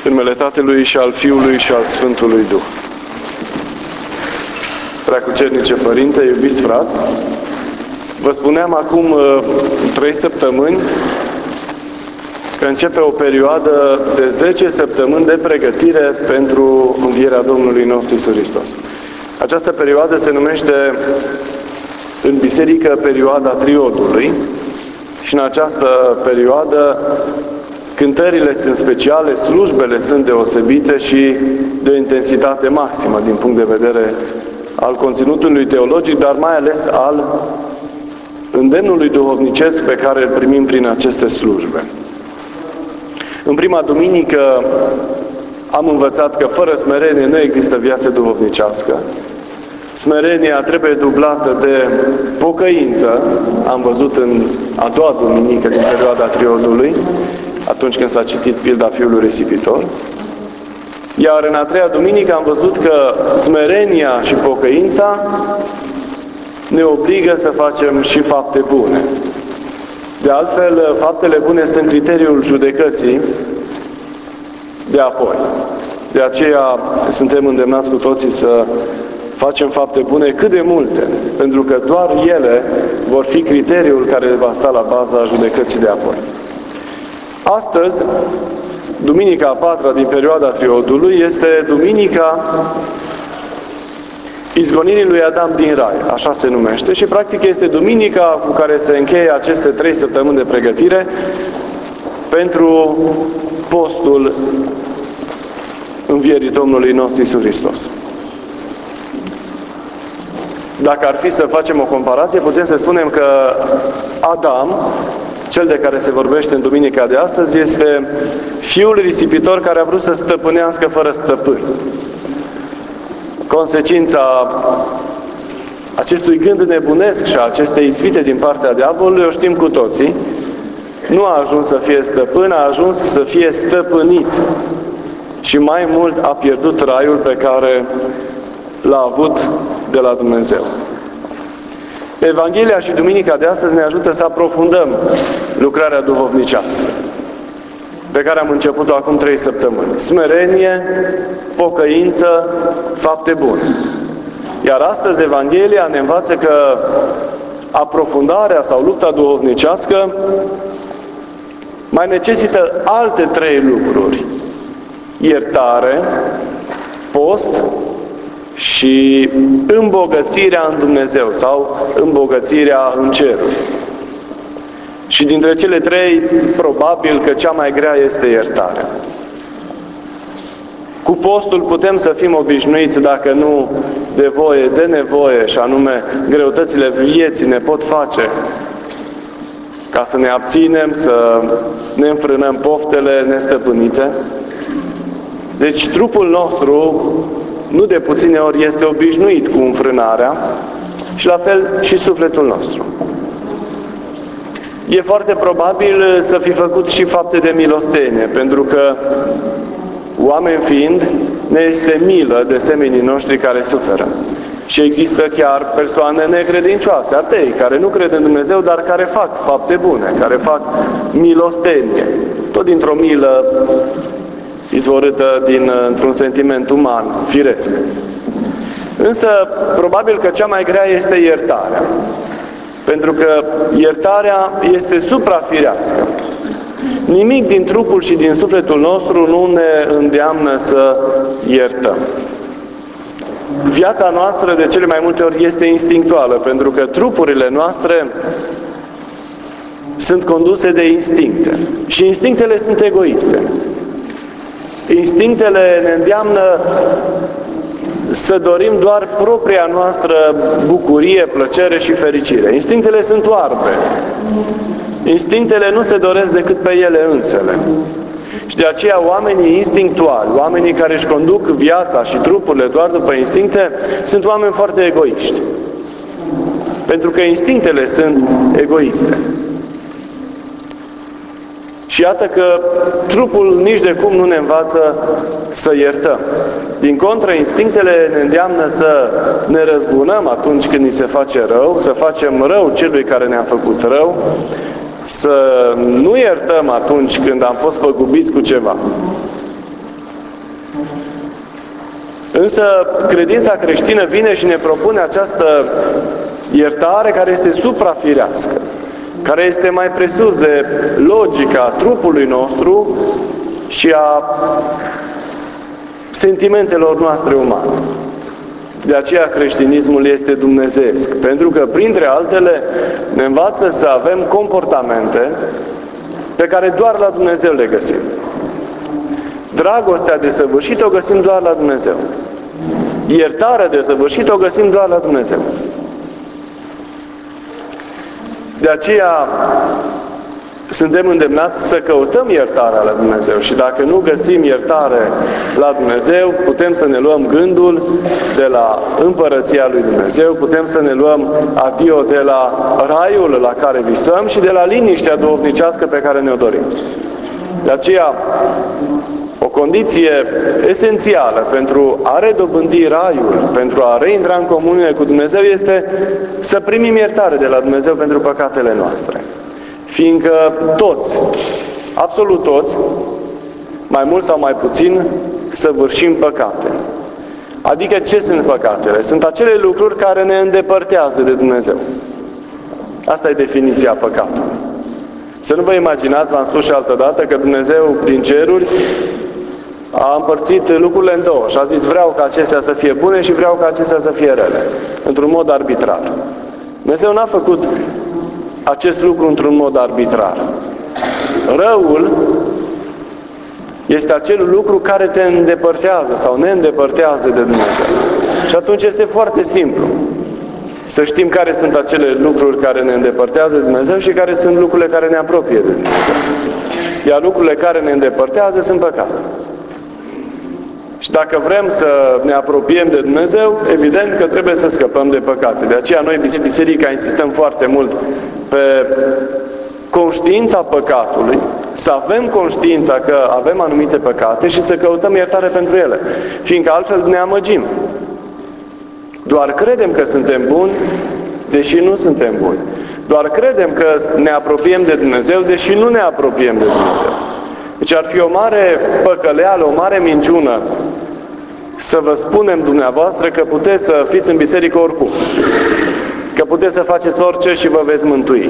În numele Tatălui și al Fiului și al Sfântului Duh. Preacucernice Părinte, iubiți frați, vă spuneam acum 3 săptămâni că începe o perioadă de 10 săptămâni de pregătire pentru învierea Domnului nostru Iisus Hristos. Această perioadă se numește în biserică perioada triodului și în această perioadă cântările sunt speciale, slujbele sunt deosebite și de o intensitate maximă din punct de vedere al conținutului teologic, dar mai ales al îndemnului duhovnicesc pe care îl primim prin aceste slujbe. În prima duminică am învățat că fără smerenie nu există viață duhovnicească. Smerenia trebuie dublată de pocăință, am văzut în a doua duminică din perioada triodului, atunci când s-a citit pilda fiului risipitor. Iar în a treia duminică am văzut că smerenia și pocăința ne obligă să facem și fapte bune. De altfel, faptele bune sunt criteriul judecății de apoi. De aceea suntem îndemnați cu toții să facem fapte bune cât de multe, pentru că doar ele vor fi criteriul care va sta la baza judecății de apoi. Astăzi, duminica a patra din perioada triodului, este duminica izgonirii lui Adam din Rai, așa se numește, și practic este duminica cu care se încheie aceste 3 săptămâni de pregătire pentru postul învierii Domnului nostru Iisus Hristos. Dacă ar fi să facem o comparație, putem să spunem că Adam, cel de care se vorbește în duminica de astăzi, este fiul risipitor care a vrut să stăpânească fără stăpân. Consecința acestui gând nebunesc și a acestei ispite din partea diavolului o știm cu toții. Nu a ajuns să fie stăpân, a ajuns să fie stăpânit. Și mai mult a pierdut raiul pe care l-a avut de la Dumnezeu. Evanghelia și duminica de astăzi ne ajută să aprofundăm lucrarea duhovnicească pe care am început-o acum 3 săptămâni. Smerenie, pocăință, fapte bune. Iar astăzi Evanghelia ne învață că aprofundarea sau lupta duhovnicească mai necesită alte 3 lucruri. Iertare, post și îmbogățirea în Dumnezeu sau îmbogățirea în ceruri. Și dintre cele 3, probabil că cea mai grea este iertarea. Cu postul putem să fim obișnuiți, dacă nu de voie, de nevoie, și anume greutățile vieții ne pot face ca să ne abținem, să ne înfrânăm poftele nestăpânite. Deci trupul nostru, nu de puține ori, este obișnuit cu înfrânarea și la fel și sufletul nostru. E foarte probabil să fi făcut și fapte de milostenie, pentru că, oameni fiind, ne este milă de semenii noștri care suferă. Și există chiar persoane necredincioase, atei, care nu cred în Dumnezeu, dar care fac fapte bune, care fac milostenie, tot dintr-o milă izvorâtă într-un sentiment uman, firesc. Însă, probabil că cea mai grea este iertarea. Pentru că iertarea este suprafirească. Nimic din trupul și din sufletul nostru nu ne îndeamnă să iertăm. Viața noastră de cele mai multe ori este instinctuală, pentru că trupurile noastre sunt conduse de instincte. Și instinctele sunt egoiste. Instinctele ne îndeamnă să dorim doar propria noastră bucurie, plăcere și fericire. Instinctele sunt oarbe. Instinctele nu se doresc decât pe ele însele. Și de aceea oamenii instinctuali, oamenii care își conduc viața și trupurile doar după instincte, sunt oameni foarte egoiști. Pentru că instinctele sunt egoiste. Și iată că trupul nici de cum nu ne învață să iertăm. Din contră, instinctele ne îndeamnă să ne răzbunăm atunci când ni se face rău, să facem rău celui care ne-a făcut rău, să nu iertăm atunci când am fost păgubiți cu ceva. Însă credința creștină vine și ne propune această iertare care este suprafirească, care este mai presus de logica trupului nostru și a sentimentelor noastre umane. De aceea creștinismul este dumnezeiesc, pentru că, printre altele, ne învață să avem comportamente pe care doar la Dumnezeu le găsim. Dragostea desăvârșită o găsim doar la Dumnezeu. Iertarea desăvârșită o găsim doar la Dumnezeu. De aceea suntem îndemnați să căutăm iertarea la Dumnezeu și dacă nu găsim iertare la Dumnezeu, putem să ne luăm gândul de la împărăția lui Dumnezeu, putem să ne luăm adio de la raiul la care visăm și de la liniștea duhovnicească pe care ne-o dorim. De aceea, o condiție esențială pentru a redobândi raiul, pentru a reintra în comuniune cu Dumnezeu, este să primim iertare de la Dumnezeu pentru păcatele noastre. Fiindcă toți, absolut toți, mai mult sau mai puțin, săvârșim păcate. Adică ce sunt păcatele? Sunt acele lucruri care ne îndepărtează de Dumnezeu. Asta e definiția păcatului. Să nu vă imaginați, v-am spus și altă dată, că Dumnezeu din ceruri a împărțit lucrurile în două și a zis vreau ca acestea să fie bune și vreau ca acestea să fie rele, într-un mod arbitrar. Dumnezeu n-a făcut acest lucru într-un mod arbitrar. Răul este acel lucru care te îndepărtează sau ne îndepărtează de Dumnezeu. Și atunci este foarte simplu să știm care sunt acele lucruri care ne îndepărtează de Dumnezeu și care sunt lucrurile care ne apropie de Dumnezeu. Iar lucrurile care ne îndepărtează sunt păcate. Și dacă vrem să ne apropiem de Dumnezeu, evident că trebuie să scăpăm de păcate. De aceea noi, Biserica, insistăm foarte mult pe conștiința păcatului, să avem conștiința că avem anumite păcate și să căutăm iertare pentru ele. Fiindcă altfel ne amăgim. Doar credem că suntem buni, deși nu suntem buni. Doar credem că ne apropiem de Dumnezeu, deși nu ne apropiem de Dumnezeu. Deci ar fi o mare păcăleală, o mare minciună să vă spunem dumneavoastră că puteți să fiți în biserică oricum. Că puteți să faceți orice și vă veți mântui.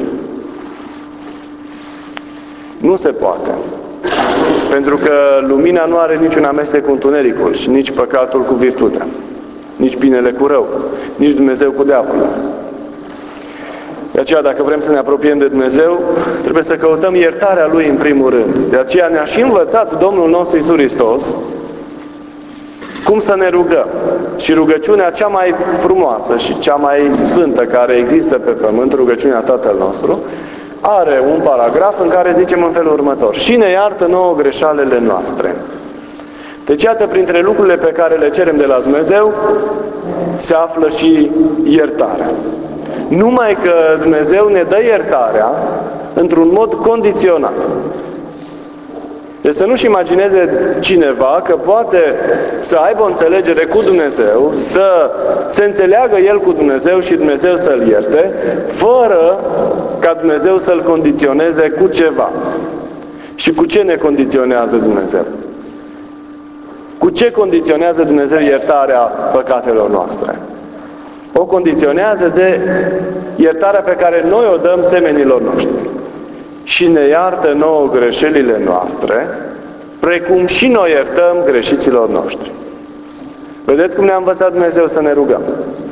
Nu se poate. Pentru că lumina nu are niciun amestec cu întunericul și nici păcatul cu virtutea. Nici binele cu rău. Nici Dumnezeu cu diavolul. De aceea, dacă vrem să ne apropiem de Dumnezeu, trebuie să căutăm iertarea Lui în primul rând. De aceea ne-a și învățat Domnul nostru Iisus Hristos cum să ne rugăm. Și rugăciunea cea mai frumoasă și cea mai sfântă care există pe pământ, rugăciunea Tatăl nostru, are un paragraf în care zicem în felul următor: și ne iartă nouă greșalele noastre. Deci, iată, printre lucrurile pe care le cerem de la Dumnezeu, se află și iertarea. Numai că Dumnezeu ne dă iertarea într-un mod condiționat. Deci să nu-și imagineze cineva că poate să aibă o înțelegere cu Dumnezeu, să se înțeleagă el cu Dumnezeu și Dumnezeu să-l ierte, fără ca Dumnezeu să-l condiționeze cu ceva. Și cu ce ne condiționează Dumnezeu? Cu ce condiționează Dumnezeu iertarea păcatelor noastre? O condiționează de iertarea pe care noi o dăm semenilor noștri. Și ne iartă nouă greșelile noastre, precum și noi iertăm greșiților noștri. Vedeți cum ne-a învățat Dumnezeu să ne rugăm.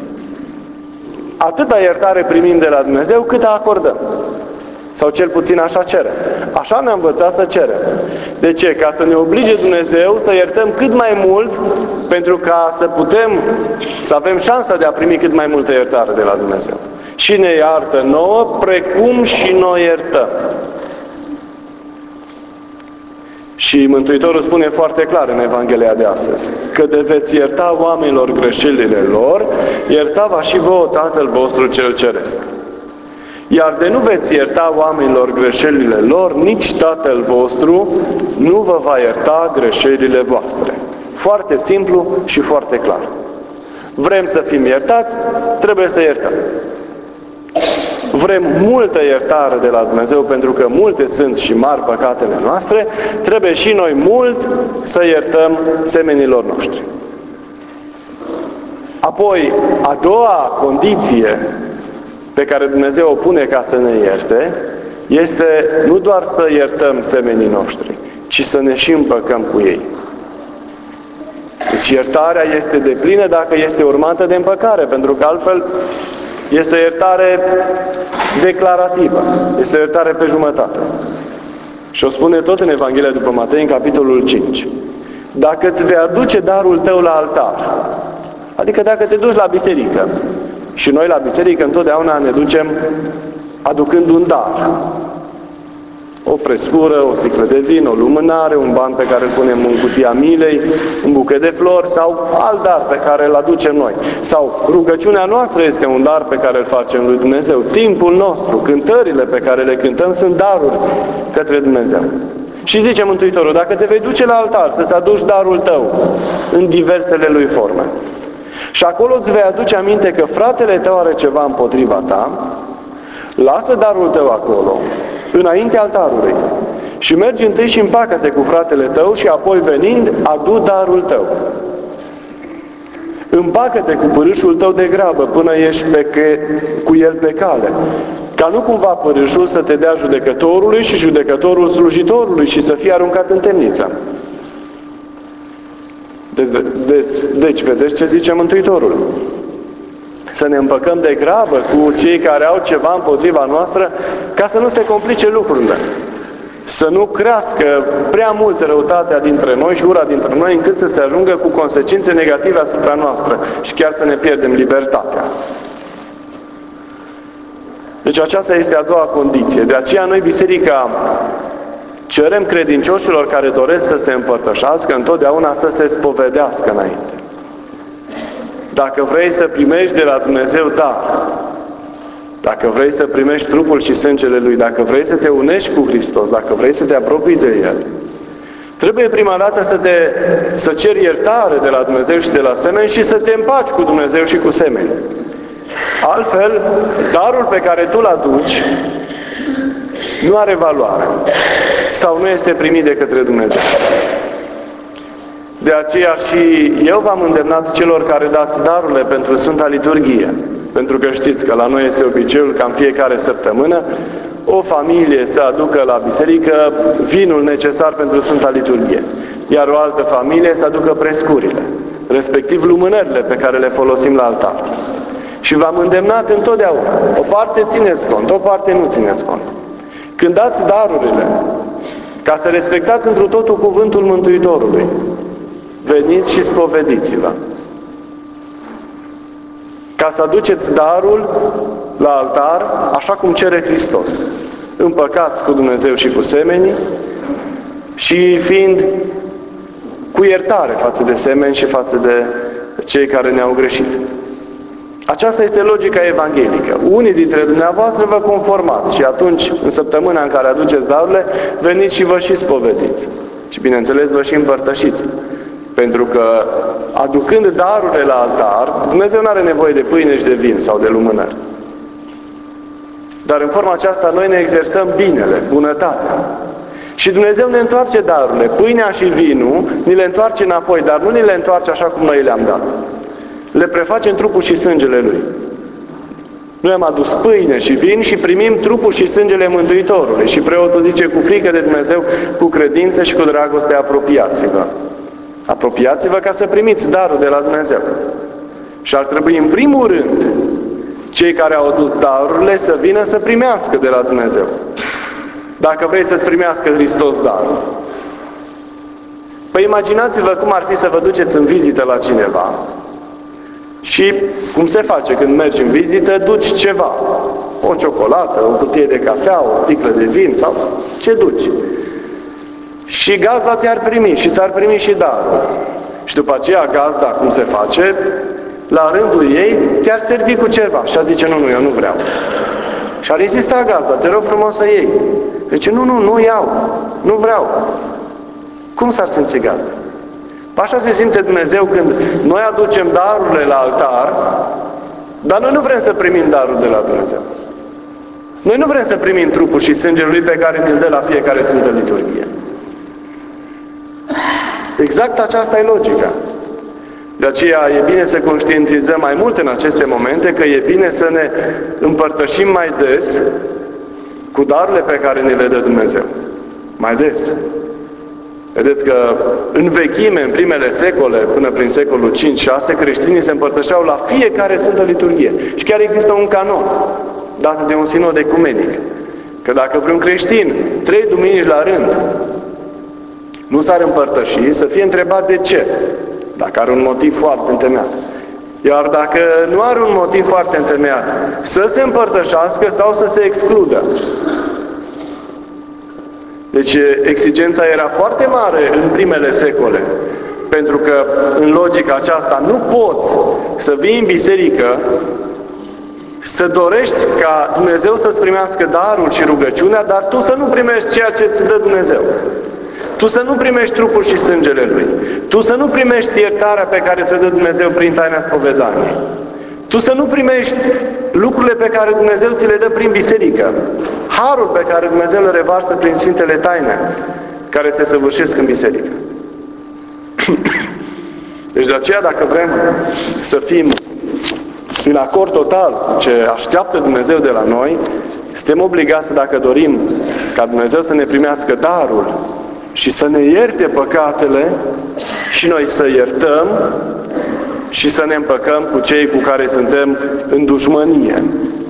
Atâta iertare primim de la Dumnezeu cât acordăm. Sau cel puțin așa cerem. Așa ne-a învățat să cerem. De ce? Ca să ne oblige Dumnezeu să iertăm cât mai mult, pentru ca să putem, să avem șansa de a primi cât mai multă iertare de la Dumnezeu. Și ne iartă nouă, precum și noi iertăm. Și Mântuitorul spune foarte clar în Evanghelia de astăzi, că de veți ierta oamenilor greșelile lor, ierta-va și vouă Tatăl vostru cel ceresc. Iar de nu veți ierta oamenilor greșelile lor, nici Tatăl vostru nu vă va ierta greșelile voastre. Foarte simplu și foarte clar. Vrem să fim iertați, trebuie să iertăm. Vrem multă iertare de la Dumnezeu, pentru că multe sunt și mari păcatele noastre, trebuie și noi mult să iertăm semenilor noștri. Apoi, a doua condiție pe care Dumnezeu o pune ca să ne ierte, este nu doar să iertăm semenii noștri, ci să ne și împăcăm cu ei. Deci iertarea este deplină dacă este urmată de împăcare, pentru că altfel este o iertare declarativă, este o iertare pe jumătate. Și o spune tot în Evanghelia după Matei, în capitolul 5. Dacă îți vei aduce darul tău la altar, adică dacă te duci la biserică, și noi la biserică întotdeauna ne ducem aducând un dar. O prescură, o sticlă de vin, o lumânare, un ban pe care îl punem în cutia milei, un buchet de flori sau alt dar pe care îl aducem noi. Sau rugăciunea noastră este un dar pe care îl facem lui Dumnezeu. Timpul nostru, cântările pe care le cântăm sunt daruri către Dumnezeu. Și zice Mântuitorul, dacă te vei duce la altar să-ți aduci darul tău în diversele lui forme, și acolo îți vei aduce aminte că fratele tău are ceva împotriva ta, lasă darul tău acolo, înainte altarului, și mergi întâi și împacă-te cu fratele tău și apoi venind, adu darul tău. Împacă-te cu pârâșul tău de grabă până ești cu el pe cale, ca nu cumva pârâșul să te dea judecătorului și judecătorul slujitorului și să fie aruncat în temniță. Deci, vedeți ce zice Mântuitorul? Să ne împăcăm de grabă cu cei care au ceva împotriva noastră, ca să nu se complice lucrurile. Să nu crească prea mult răutatea dintre noi și ura dintre noi, încât să se ajungă cu consecințe negative asupra noastră și chiar să ne pierdem libertatea. Deci aceasta este a doua condiție. De aceea noi, biserica, cerem credincioșilor care doresc să se împărtășească întotdeauna să se spovedească înainte. Dacă vrei să primești de la Dumnezeu dar, dacă vrei să primești trupul și sângele Lui, dacă vrei să te unești cu Hristos, dacă vrei să te apropii de El, trebuie prima dată să ceri iertare de la Dumnezeu și de la semeni și să te împaci cu Dumnezeu și cu semeni. Altfel, darul pe care tu îl aduci nu are valoare sau nu este primit de către Dumnezeu. De aceea și eu v-am îndemnat celor care dați darurile pentru Sfânta Liturghie, pentru că știți că la noi este obiceiul ca în fiecare săptămână o familie să aducă la biserică vinul necesar pentru Sfânta Liturghie, iar o altă familie să aducă prescurile, respectiv lumânările pe care le folosim la altar. Și v-am îndemnat întotdeauna, o parte țineți cont, o parte nu țineți cont. Când dați darurile, ca să respectați întru totul cuvântul Mântuitorului, veniți și spovediți-vă. Ca să aduceți darul la altar, așa cum cere Hristos. Împăcați cu Dumnezeu și cu semenii și fiind cu iertare față de semeni și față de cei care ne-au greșit. Aceasta este logica evanghelică. Unii dintre dumneavoastră vă conformați și atunci, în săptămâna în care aduceți darurile, veniți și vă și spovediți. Și bineînțeles vă și împărtășiți. Pentru că, aducând darurile la altar, Dumnezeu nu are nevoie de pâine și de vin sau de lumânări. Dar în forma aceasta noi ne exersăm binele, bunătatea. Și Dumnezeu ne întoarce darurile. Pâinea și vinul ni le întoarce înapoi, dar nu ni le întoarce așa cum noi le-am dat. Le prefacem trupul și sângele Lui. Noi am adus pâine și vin și primim trupul și sângele Mântuitorului. Și preotul zice, cu frică de Dumnezeu, cu credință și cu dragoste, apropiați-vă. Apropiați-vă ca să primiți darul de la Dumnezeu. Și ar trebui, în primul rând, cei care au adus darurile să vină să primească de la Dumnezeu. Dacă vrei să-ți primească Hristos darul. Păi imaginați-vă cum ar fi să vă duceți în vizită la cineva și cum se face când mergi în vizită, duci ceva. O ciocolată, o cutie de cafea, o sticlă de vin sau ce duci. Și gazda te-ar primi și ți-ar primi și darul. Și după aceea gazda, cum se face, la rândul ei, te-ar servi cu ceva. Și ar zice, nu, eu nu vreau. Și ar insista gazda, te rog frumos să iei. Zice, nu iau, nu vreau. Cum s-ar simți gazda? Așa se simte Dumnezeu când noi aducem darurile la altar, dar noi nu vrem să primim darul de la Dumnezeu. Noi nu vrem să primim trupul și sângele Lui pe care ne-l dă la fiecare Sfântă Liturghie. Exact aceasta e logica. De aceea e bine să conștientizăm mai mult în aceste momente că e bine să ne împărtășim mai des cu darurile pe care ne le dă Dumnezeu. Mai des. Vedeți că în vechime, în primele secole, până prin secolul 5-6, creștinii se împărtășeau la fiecare Sfântă Liturghie. Și chiar există un canon dat de un sinod ecumenic. Că dacă vreun creștin 3 duminici la rând nu s-ar împărtăși, să fie întrebat de ce. Dacă are un motiv foarte întemeiat. Iar dacă nu are un motiv foarte întemeiat, să se împărtășească sau să se excludă. Deci exigența era foarte mare în primele secole. Pentru că în logica aceasta nu poți să vii în biserică, să dorești ca Dumnezeu să-ți primească darul și rugăciunea, dar tu să nu primești ceea ce îți dă Dumnezeu. Tu să nu primești trupul și sângele Lui. Tu să nu primești iertarea pe care ți-o dă Dumnezeu prin taina spovedaniei. Tu să nu primești lucrurile pe care Dumnezeu ți le dă prin biserică. Harul pe care Dumnezeu le revarsă prin Sfintele Taine, care se săvârșesc în biserică. Deci de aceea, dacă vrem să fim în acord total cu ce așteaptă Dumnezeu de la noi, suntem obligați, dacă dorim ca Dumnezeu să ne primească darul și să ne ierte păcatele, și noi să iertăm și să ne împăcăm cu cei cu care suntem în dușmănie.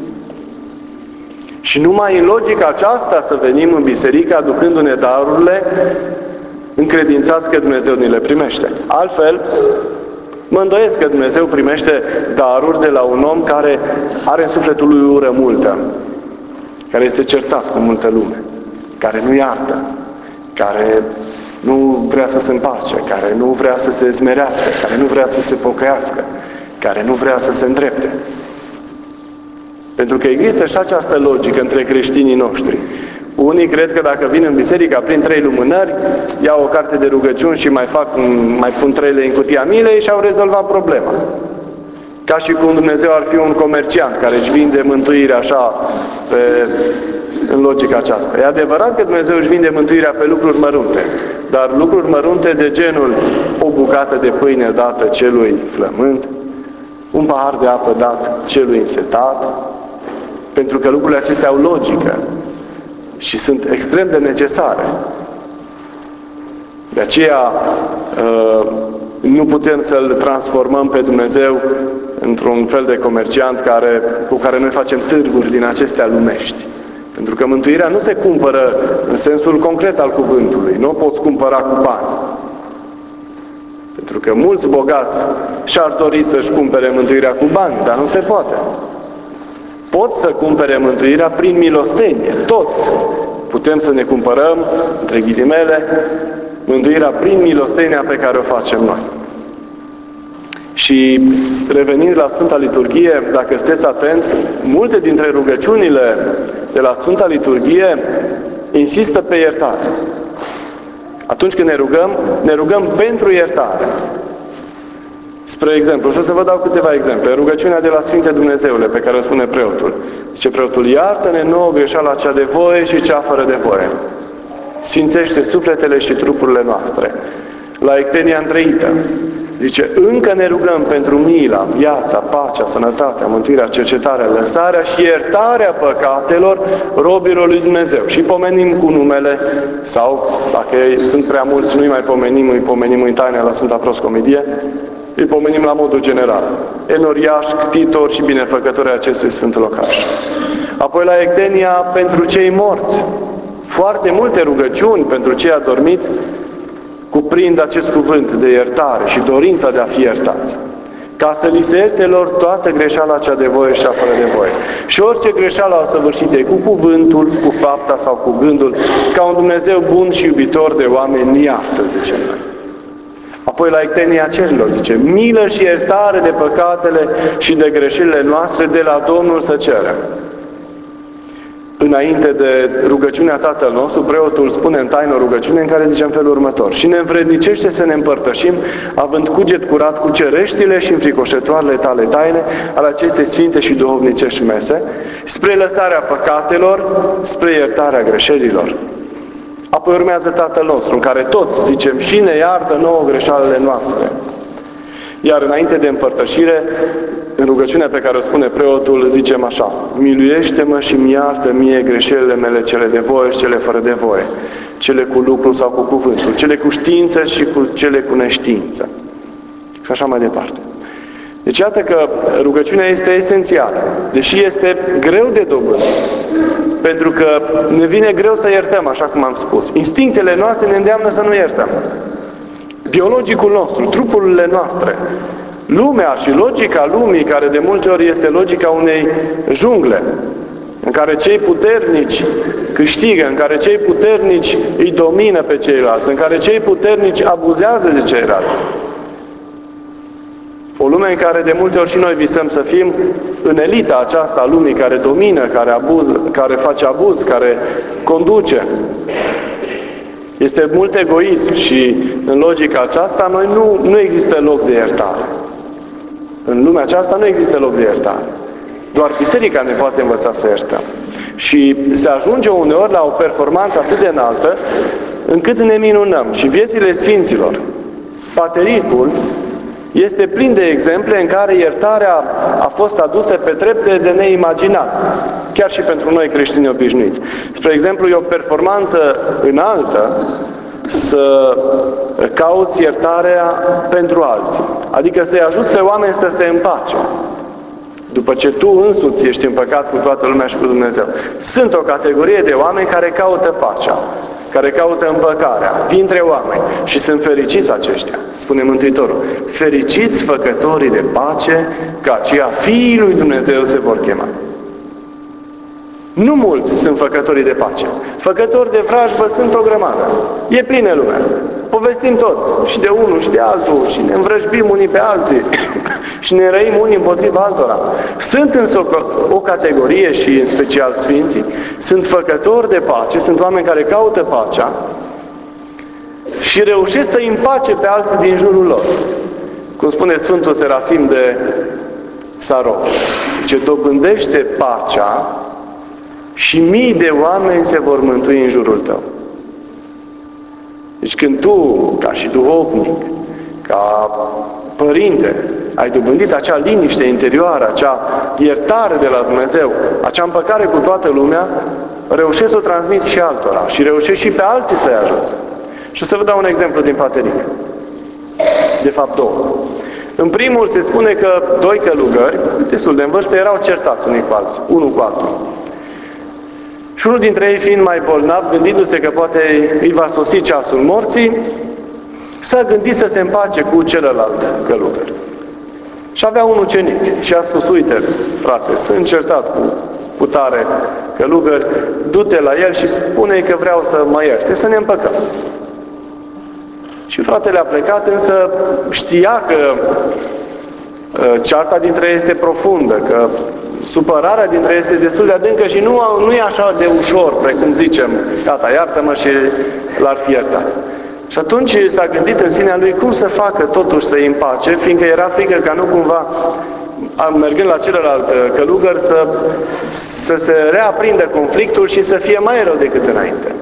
Și numai în logica aceasta să venim în biserică aducându-ne darurile, încredințați că Dumnezeu ni le primește. Altfel, mă îndoiesc că Dumnezeu primește daruri de la un om care are în sufletul lui ură multă, care este certat cu multă lume, care nu iartă, care nu vrea să se împace, care nu vrea să se smerească, care nu vrea să se pocăiască, care nu vrea să se îndrepte. Pentru că există și această logică între creștinii noștri. Unii cred că dacă vin în biserică, prind 3 lumânări, iau o carte de rugăciuni și mai pun 3 lei în cutia milei și au rezolvat problema. Ca și cum Dumnezeu ar fi un comerciant care își vinde mântuirea așa în logica aceasta. E adevărat că Dumnezeu își vinde mântuirea pe lucruri mărunte, dar lucruri mărunte de genul o bucată de pâine dată celui flământ, un pahar de apă dat celui însetat, pentru că lucrurile acestea au logică și sunt extrem de necesare. De aceea nu putem să-L transformăm pe Dumnezeu într-un fel de comerciant cu care noi facem târguri din acestea lumești. Pentru că mântuirea nu se cumpără în sensul concret al cuvântului. Nu o poți cumpăra cu bani. Pentru că mulți bogați și-ar dori să-și cumpere mântuirea cu bani, dar nu se poate. Pot să cumpere mântuirea prin milostenie. Toți putem să ne cumpărăm, între ghilimele, mântuirea prin milostenia pe care o facem noi. Și revenind la Sfânta Liturghie, dacă sunteți atenți, multe dintre rugăciunile de la Sfânta Liturghie insistă pe iertare. Atunci când ne rugăm pentru iertare. Spre exemplu, și o să vă dau câteva exemple. Rugăciunea de la Sfinte Dumnezeule, pe care o spune preotul. Zice preotul, iartă-ne nouă greșeala cea de voie și cea fără de voie. Sfințește sufletele și trupurile noastre. La Ectenia Întreită, zice, încă ne rugăm pentru mila, viața, pacea, sănătatea, mântuirea, cercetarea, lăsarea și iertarea păcatelor robilor lui Dumnezeu. Și pomenim cu numele, sau, dacă sunt prea mulți, nu-i mai pomenim, îi pomenim în taină la Sfânta Proscomidie, îi pomenim la modul general. Enoriaș, ctitor și binefăcători acestui Sfânt Locaș. Apoi la Ectenia pentru cei morți. Foarte multe rugăciuni pentru cei adormiți cuprind acest cuvânt de iertare și dorința de a fi iertați. Ca să li se ierte lor toată greșeala cea de voie și cea fără de voie. Și orice greșeală au săvârșit ei cu cuvântul, cu fapta sau cu gândul, ca un Dumnezeu bun și iubitor de oameni iartă, zice noi. Apoi la Ectenia Cerilor, zice, milă și iertare de păcatele și de greșelile noastre de la Domnul să cerem. Înainte de rugăciunea Tatăl nostru, preotul spune în taină o rugăciune în care zice în felul următor: și ne învrednicește să ne împărtășim, având cuget curat cu cereștile și înfricoșătoarele tale taine, ale acestei sfinte și duhovnicești mese, spre lăsarea păcatelor, spre iertarea greșelilor. Apoi urmează Tatăl nostru, în care toți zicem, și ne iartă nouă greșalele noastre. Iar înainte de împărtășire, în rugăciunea pe care o spune preotul, zicem așa: miluiește-mă și mi iartă mie greșelile mele, cele de voie și cele fără de voie, cele cu lucru sau cu cuvântul, cele cu știință și cele cu neștiință. Și așa mai departe. Deci iată că rugăciunea este esențială, deși este greu de dobândit, pentru că ne vine greu să iertăm, așa cum am spus. Instinctele noastre ne îndeamnă să nu iertăm. Biologicul nostru, trupurile noastre, lumea și logica lumii, care de multe ori este logica unei jungle, în care cei puternici câștigă, în care cei puternici îi domină pe ceilalți, în care cei puternici abuzează de ceilalți. O lume în care de multe ori și noi visăm să fim în elita aceasta a lumii care domină, care face abuz, care conduce. Este mult egoism și în logica aceasta noi nu există loc de iertare. În lumea aceasta nu există loc de iertare. Doar biserica ne poate învăța să iertăm. Și se ajunge uneori la o performanță atât de înaltă încât ne minunăm. Și viețile Sfinților, Patericul este plin de exemple în care iertarea a fost adusă pe trepte de neimaginat, chiar și pentru noi creștini obișnuiți. Spre exemplu, e o performanță înaltă să cauți iertarea pentru alții, adică să-i ajuți pe oameni să se împace, după ce tu însuți ești împăcat cu toată lumea și cu Dumnezeu. Sunt o categorie de oameni care caută pacea, care caută împăcarea dintre oameni și sunt fericiți aceștia. Spune Mântuitorul: fericiți făcătorii de pace, că aceia fiii lui Dumnezeu se vor chema. Nu mulți sunt făcătorii de pace. Făcători de vrajbă sunt o grămadă. E plină lumea. Povestim toți, și de unul și de altul, și ne învrăjbim unii pe alții și ne răim unii împotriva altora. Sunt însă o categorie, și în special Sfinții, sunt făcători de pace, sunt oameni care caută pacea și reușesc să împace pe alții din jurul lor. Cum spune Sfântul Serafim de Sarov, ce dobândește pacea și mii de oameni se vor mântui în jurul tău. Deci când tu, ca și duhovnic, ca părinte, ai dobândit acea liniște interioară, acea iertare de la Dumnezeu, acea împăcare cu toată lumea, reușești să o transmiți și altora și reușești și pe alții să-i ajuți. Și o să vă dau un exemplu din Pateric. De fapt, două. În primul se spune că doi călugări, destul de în vârstă, erau certați unul cu altul. Și unul dintre ei, fiind mai bolnav, gândindu-se că poate îi va sosi ceasul morții, s-a gândit să se împace cu celălalt călugăr. Și avea un ucenic și a spus: uite, frate, sunt certat cu tare călugări, du-te la el și spune-i că vreau să mă ierte, să ne împăcăm. Și fratele a plecat, însă știa că cearta dintre ei este profundă, că supărarea dintre ei este destul de adâncă și nu e așa de ușor, precum zicem, tata, iartă-mă, și l-ar fi iertat. Și atunci s-a gândit în sinea lui cum să facă totuși să-i împace, fiindcă era frică ca nu cumva, mergând la celălalt călugăr, să se reaprindă conflictul și să fie mai rău decât înainte.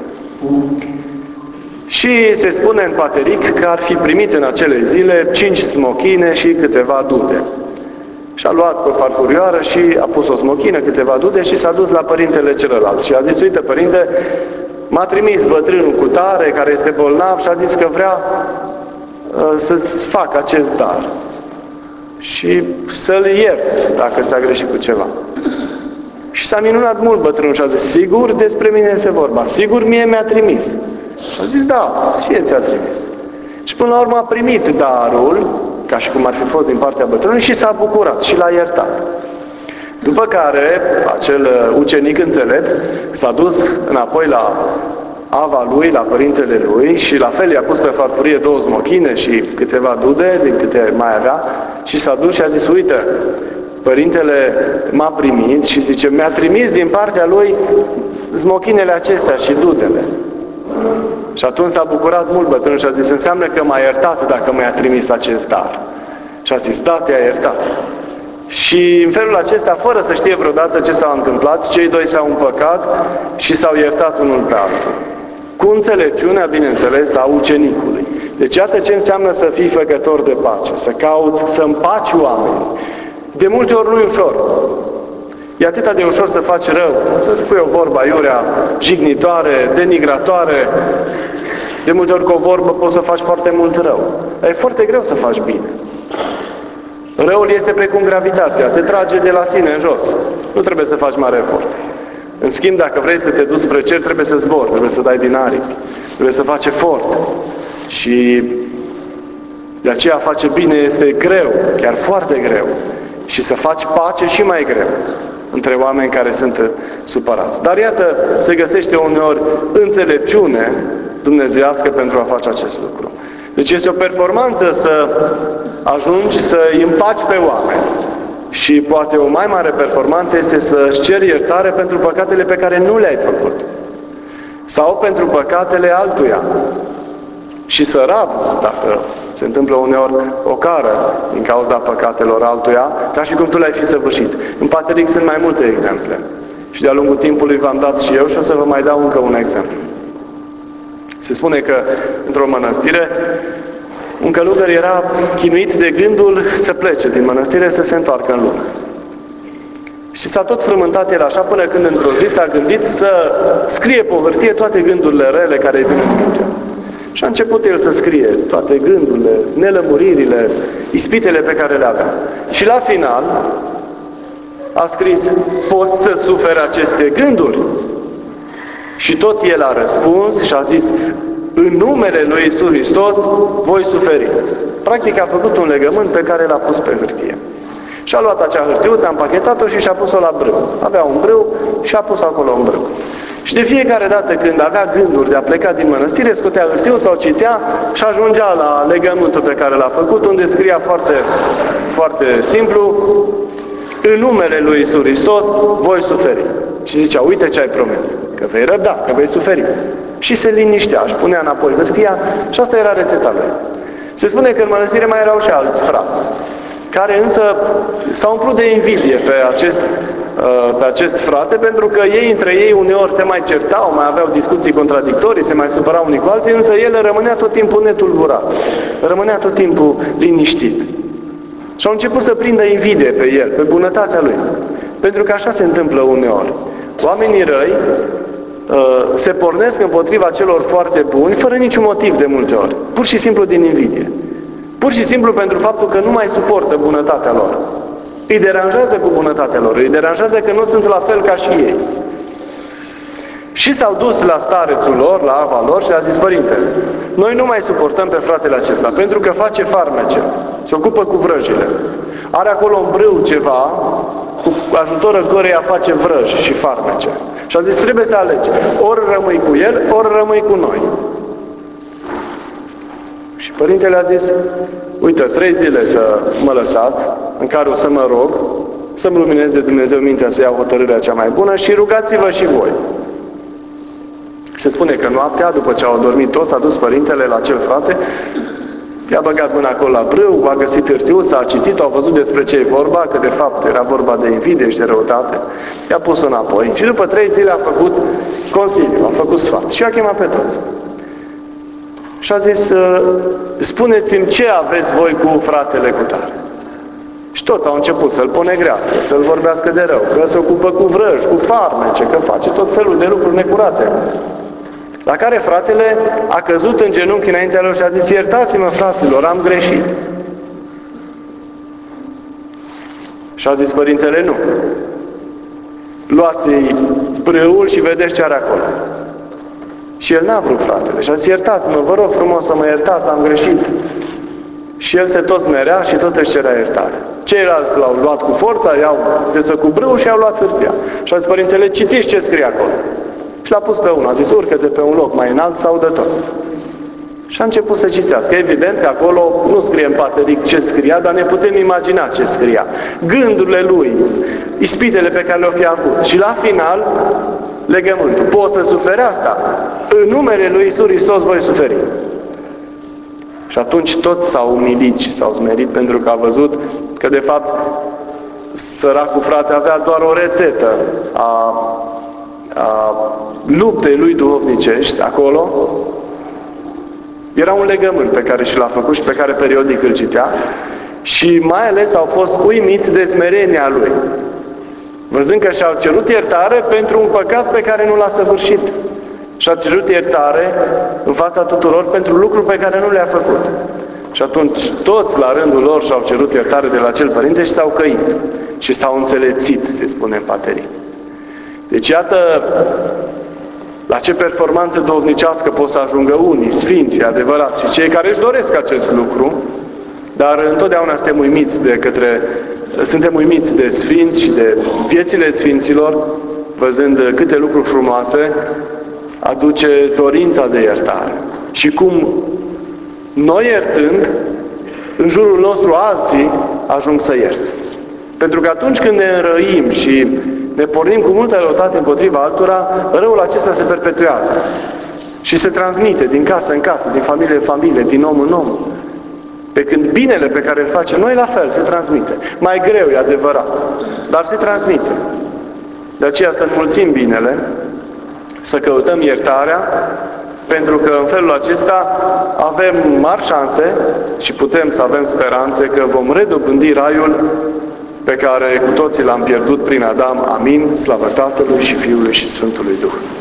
Și se spune în Pateric că ar fi primit în acele zile 5 smochine și câteva dude. Și a luat pe farfurioară și a pus o smochină, câteva dude și s-a dus la părintele celălalt. Și a zis: uite, părinte, m-a trimis bătrânul cu tare, care este bolnav, și a zis că vrea să-ți fac acest dar. Și să-l ierți dacă ți-a greșit cu ceva. Și s-a minunat mult bătrânul și a zis: sigur despre mine este vorba, sigur mie mi-a trimis. Și a zis: da, ție ți-a trimis. Și până la urmă a primit darul, ca și cum ar fi fost din partea bătrânului, și s-a bucurat și l-a iertat. După care, acel ucenic înțelept s-a dus înapoi la ava lui, la părintele lui, și la fel i-a pus pe farfurie 2 smochine și câteva dude, din câte mai avea, și s-a dus și a zis: uite, părintele m-a primit și zice, mi-a trimis din partea lui smochinele acestea și dudele. Și atunci s-a bucurat mult bătrânul și a zis: înseamnă că m-a iertat dacă mi-a trimis acest dar. Și a zis: da, te-a iertat. Și în felul acesta, fără să știe vreodată ce s-a întâmplat, cei doi s-au împăcat și s-au iertat unul pe altul. Cu înțelepciunea, bineînțeles, a ucenicului. Deci iată ce înseamnă să fii făcător de pace, să cauți, să împaci oamenii. De multe ori nu e ușor. E atât de ușor să faci rău, să spui o vorbă aiurea, jignitoare, denigratoare. De multe ori cu o vorbă poți să faci foarte mult rău. Dar e foarte greu să faci bine. Răul este precum gravitația, te trage de la sine în jos. Nu trebuie să faci mare efort. În schimb, dacă vrei să te duci spre cer, trebuie să zbori, trebuie să dai din aripi, trebuie să faci efort. Și de aceea face bine este greu, chiar foarte greu. Și să faci pace și mai greu între oameni care sunt supărați. Dar iată, se găsește uneori înțelepciune dumnezeiască pentru a face acest lucru. Deci este o performanță să ajungi să îi împaci pe oameni. Și poate o mai mare performanță este să-ți ceri iertare pentru păcatele pe care nu le-ai făcut. Sau pentru păcatele altuia. Și să rabzi, dacă se întâmplă uneori o cară din cauza păcatelor altuia, ca și cum tu le-ai fi săvârșit. În Pateric sunt mai multe exemple. Și de-a lungul timpului v-am dat și eu și o să vă mai dau încă un exemplu. Se spune că într-o mănăstire un călugăr era chinuit de gândul să plece din mănăstire, să se întoarcă în lume. Și s-a tot frământat el așa până când într-o zi s-a gândit să scrie pe o hârtie toate gândurile rele care îi vin în minte. Și a început el să scrie toate gândurile, nelămuririle, ispitele pe care le avea. Și la final a scris: poți să suferi aceste gânduri? Și tot el a răspuns și a zis: în numele lui Iisus Hristos voi suferi. Practic a făcut un legământ pe care l-a pus pe hârtie. Și a luat acea hârtiuță, a împachetat-o și și-a pus-o la brâu. Avea un brâu și a pus acolo un brâu. Și de fiecare dată când avea gânduri de a pleca din mănăstire, scotea hârtiuța, o citea și ajungea la legământul pe care l-a făcut, unde scria foarte, foarte simplu: în numele lui Iisus Hristos voi suferi. Și zicea: uite ce ai promis, că vei răbda, că vei suferi. Și se liniștea, își punea înapoi hârtia și asta era rețeta lui. Se spune că în mănăstire mai erau și alți frați, care însă s-au umplut de invidie pe acest frate, pentru că ei între ei uneori se mai certau, mai aveau discuții contradictorii, se mai supărau unii cu alții, însă el rămânea tot timpul netulburat, rămânea tot timpul liniștit. Și au început să prindă invidie pe el, pe bunătatea lui. Pentru că așa se întâmplă uneori. Oamenii răi se pornesc împotriva celor foarte buni, fără niciun motiv de multe ori. Pur și simplu din invidie. Pur și simplu pentru faptul că nu mai suportă bunătatea lor. Îi deranjează cu bunătatea lor, îi deranjează că nu sunt la fel ca și ei. Și s-au dus la starețul lor, la ava lor și le-a zis: părinte, noi nu mai suportăm pe fratele acesta, pentru că face farmece, se ocupă cu vrăjile. Are acolo un brâu ceva, cu ajutorul căreia face vrăji și farmece. Și a zis: trebuie să alegi, ori rămâi cu el, ori rămâi cu noi. Și părintele a zis: uite, 3 zile să mă lăsați, în care o să mă rog, să-mi lumineze Dumnezeu mintea să iau hotărârea cea mai bună și rugați-vă și voi. Se spune că noaptea, după ce au dormit toți, s-a dus părintele la acel frate, i-a băgat mâna acolo la brâu, a găsit hârtiuța, a citit-o, a văzut despre ce e vorba, că de fapt era vorba de invidie și de răutate, i-a pus-o înapoi și după 3 zile a făcut consiliu, a făcut sfat și a chemat pe toți. Și a zis: spuneți-mi ce aveți voi cu fratele cutare. Și toți au început să-l ponegrească, să-l vorbească de rău, că se ocupă cu vrăji, cu farmece, că face tot felul de lucruri necurate. La care fratele a căzut în genunchi înaintea lor și a zis: iertați-mă, fraților, am greșit. Și a zis părintele: nu. Luați-i brâul și vedeți ce are acolo. Și el n-a vrut, fratele. Și a zis: iertați-mă, vă rog frumos să mă iertați, am greșit. Și el se tot smerea și tot își cerea iertare. Ceilalți l-au luat cu forța, i-au desfăcut brâul și i-au luat hârtia. Și a zis părintele: citiți ce scrie acolo. Și l-a pus pe unul, a zis: urcă-te pe un loc mai înalt, să audă toți. Și a început să citească. Evident că acolo nu scrie în Pateric ce scria, dar ne putem imagina ce scria. Gândurile lui, ispitele pe care le-o fi avut. Și la final, legământul: poți să suferi asta? În numele lui Iisus Hristos voi suferi. Și atunci toți s-au umilit și s-au smerit, pentru că a văzut că de fapt săracul frate avea doar o rețetă a luptei lui duhovnicești acolo. Era un legământ pe care și l-a făcut și pe care periodic îl citea și mai ales au fost uimiți de smerenia lui, văzând că și-au cerut iertare pentru un păcat pe care nu l-a săvârșit. Și-a cerut iertare în fața tuturor pentru lucruri pe care nu le-a făcut. Și atunci toți la rândul lor și-au cerut iertare de la acel părinte și s-au căit. Și s-au înțelepțit, se spune în paterii. Deci iată la ce performanță duhovnicească pot să ajungă unii, sfinții, adevărat, și cei care își doresc acest lucru, dar întotdeauna suntem uimiți de sfinți și de viețile sfinților, văzând câte lucruri frumoase aduce dorința de iertare. Și cum noi iertând, în jurul nostru alții ajung să ierte. Pentru că atunci când ne înrăim și ne pornim cu multă răutate împotriva altora, răul acesta se perpetuează. Și se transmite din casă în casă, din familie în familie, din om în om. Pe când binele pe care îl facem noi, la fel, se transmite. Mai greu, e adevărat, dar se transmite. De aceea să înmulțim binele, să căutăm iertarea, pentru că în felul acesta avem mari șanse și putem să avem speranțe că vom redobândi raiul pe care cu toții l-am pierdut prin Adam. Amin. Slavă Tatălui și Fiului și Sfântului Duh.